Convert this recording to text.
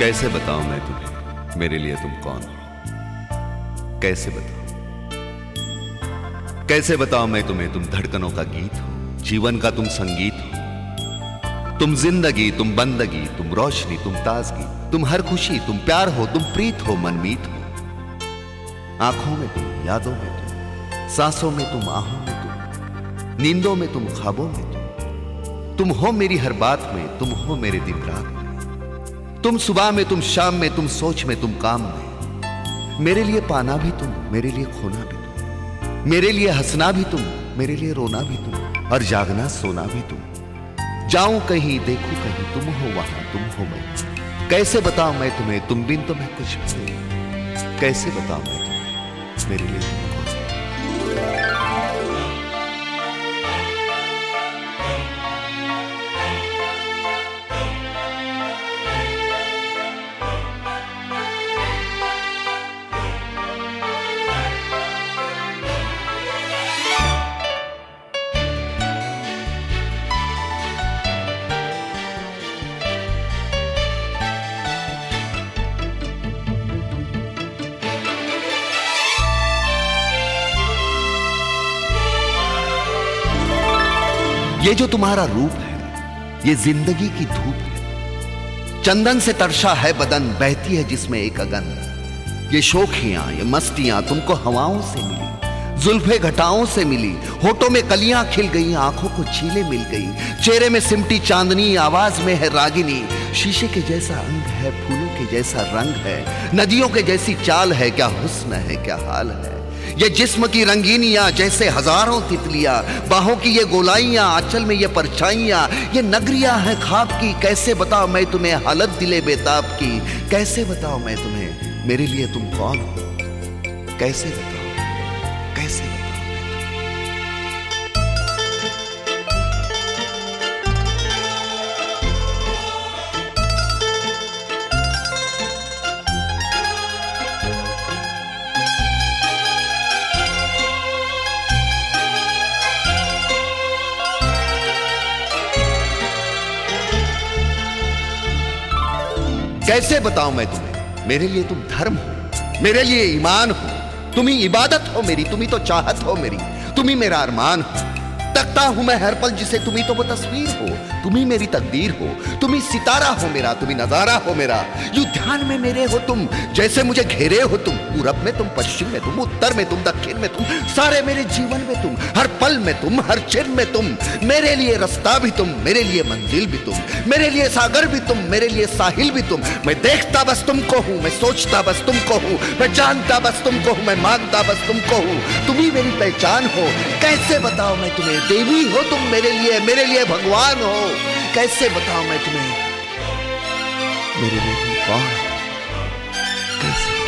कैसे बताऊं मैं तुम्हें मेरे लिए तुम कौन हो। कैसे बताऊं मैं तुम्हें तुम धड़कनों का गीत हो, जीवन का तुम संगीत हो। तुम जिंदगी, तुम बंदगी, तुम रोशनी, तुम ताजगी, तुम हर खुशी, तुम प्यार हो, तुम प्रीत हो, मनमीत हो। आंखों में तुम, यादों में तुम, सांसों में तुम, आहों में तुम, नींदों में तुम, ख्वाबों में तुम हो मेरी हर बात में, तुम हो मेरे दिन रात में। तुम सुबह में, तुम शाम में, तुम सोच में, तुम काम में। मेरे लिए पाना भी तुम, मेरे लिए खोना भी तुम, मेरे लिए हंसना भी तुम, मेरे लिए रोना भी तुम, और जागना सोना भी तुम। जाऊं कहीं, देखूं कहीं, तुम हो वहां, तुम हो मैं। कैसे बताऊं मैं तुम्हें, तुम बिन तो मैं कुछ भी नहीं। कैसे बताऊं मैं तुम्हें मेरे लिए तुम कौन हो। ये जो तुम्हारा रूप है, ये जिंदगी की धूप है। चंदन से तरशा है बदन, बहती है जिसमें एक अगन। ये शोखियां, ये मस्तियां तुमको हवाओं से मिली, जुल्फे घटाओं से मिली, होठों में कलियां खिल गई, आंखों को झीलें मिल गई, चेहरे में सिमटी चांदनी, आवाज में है रागिनी। शीशे के जैसा अंग है, फूलों के जैसा रंग है, नदियों के जैसी चाल है, क्या हुस्न है, क्या हाल है। ये जिस्म की रंगीनियां जैसे हजारों तितलियां, बाहों की ये गोलाइयां, आंचल में ये परछाइयां, ये नगरियां हैं ख्वाब की। कैसे बताओ मैं तुम्हें हालत दिले बेताब की। कैसे बताओ मैं तुम्हें मेरे लिए तुम कौन हो। कैसे बताओ, कैसे बताओ। कैसे बताऊं मैं तुम्हें मेरे लिए तुम धर्म हो, मेरे लिए ईमान हो, तुम ही इबादत हो मेरी, तुम ही तो चाहत हो मेरी, तुम ही मेरा अरमान हो। तकता हूं मैं हर पल जिसे, तुम ही तो वो तस्वीर हो, तुम ही मेरी तकदीर हो, तुम ही सितारा हो मेरा, तुम ही नजारा हो मेरा। यूं ध्यान में मेरे हो तुम, जैसे मुझे घेरे हो तुम। पूरब में तुम, पश्चिम में तुम, उत्तर में तुम, दक्षिण में तुम, सारे मेरे जीवन में तुम, हर पल में तुम, हर क्षण में तुम। मेरे लिए रास्ता भी तुम, मेरे लिए मंजिल भी तुम, मेरे लिए सागर भी तुम, मेरे लिए साहिल भी तुम। मैं देखता बस तुमको हूँ, मैं सोचता बस तुमको हूँ, मैं जानता बस तुमको हूँ, मैं मानता बस तुमको हूँ। तुम ही मेरी पहचान हो। कैसे बताओ मैं तुम्हें, देवी हो तुम मेरे लिए भगवान हो। कैसे बताऊं मैं तुम्हें मेरे लिए तुम कौन हो। कैसे